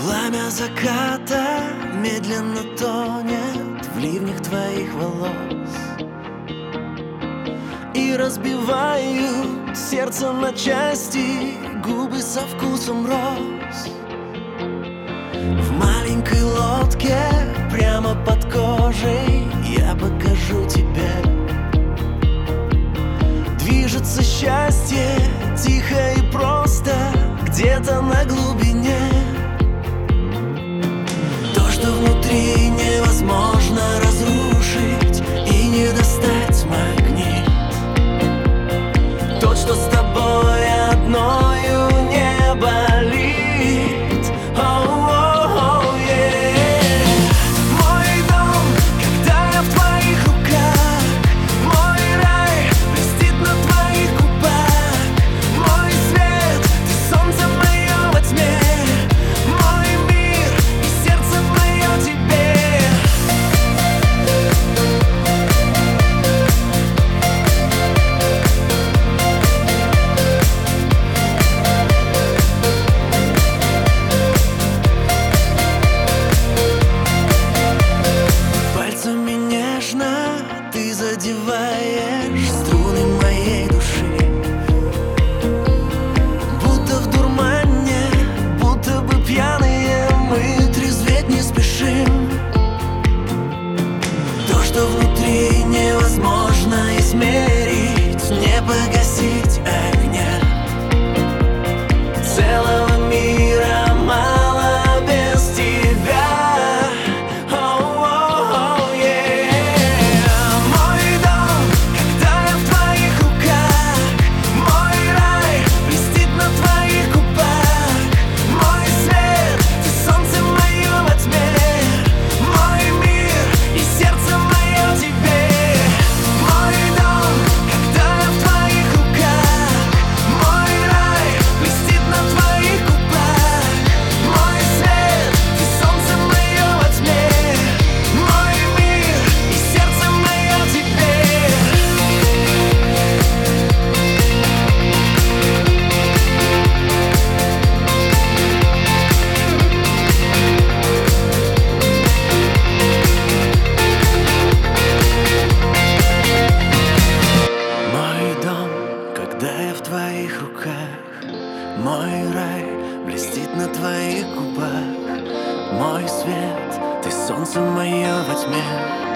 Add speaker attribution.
Speaker 1: Пламя заката медленно тонет в ливнях твоих волос и разбивают сердце на части губы со вкусом роз. В маленькой лодке прямо под кожей я покажу тебе. Движется счастье тихо и просто где-то на глубине. То, что внутри невозможно разрушить и не достать магнит. Тот, что с тобой одною не болит. Oh, yeah. Мой дом, когда я в твоих руках. Мой рай блестит на твоих губах. Мой свет, ты солнце мое во тьме. Мой мир и сердце мое тебе. Пальцами нежно ты задеваешь струны моей души. Будто в дурмане, будто бы пьяные, мы трезветь не спешим. То, что внутри невозможно измерить, не погасить огня. Целого мира мало без тебя. Oh, yeah. Мой дом, когда я в твоих руках. Мой рай блестит на твоих губах. Мой свет, ты солнце мое во тьме. Мой мир и сердце мое тебе. Мой дом, когда я в твоих руках. Мой рай блестит на твоих губах. Мой свет, ты солнце мое во тьме. Мой мир и сердце мое тебе. Мой дом, когда я в твоих руках. Мой рай блестит на твоих губах. Мой свет, ты солнце мое во тьме.